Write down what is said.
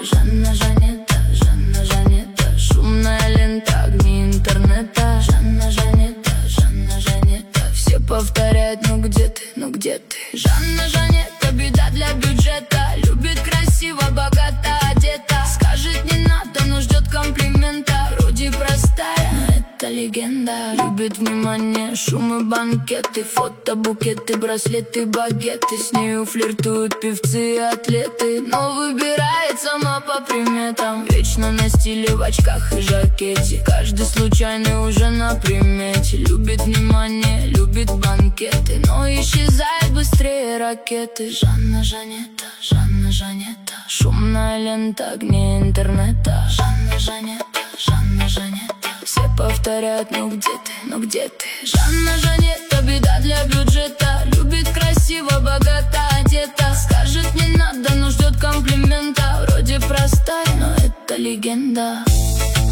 Жанна, Жанета, Жанна, Жанета, шумная лента, огни интернета. Жанна, Жанета, Жанна, Жанета, все повторяют, ну где ты, ну где ты? Жанна, Жанета, беда для бюджета, любит красиво, богато одета. Скажет не надо, но ждет комплимента. Вроде простая, но это легенда. Любит внимание, шум и банкеты, фото, букеты, браслеты, багеты. С нею флиртуют певцы и атлеты, но выбирает сама по приметам. Вечно на стиле, в очках и жакете, каждый случайный уже на примете. Любит внимание, любит банкеты, но исчезает быстрее ракеты. Жанна, Жанета, Жанна, Жанета, шумная лента, огни интернета. Жанна, Жанета, Жанна, Жанета, все повторяют, ну где ты, ну где ты? Жанна, Жанета, беда для бюджета, любит красиво, богато одета. Скажет не надо, но ждет комплимента. Вроде простая, но это легенда.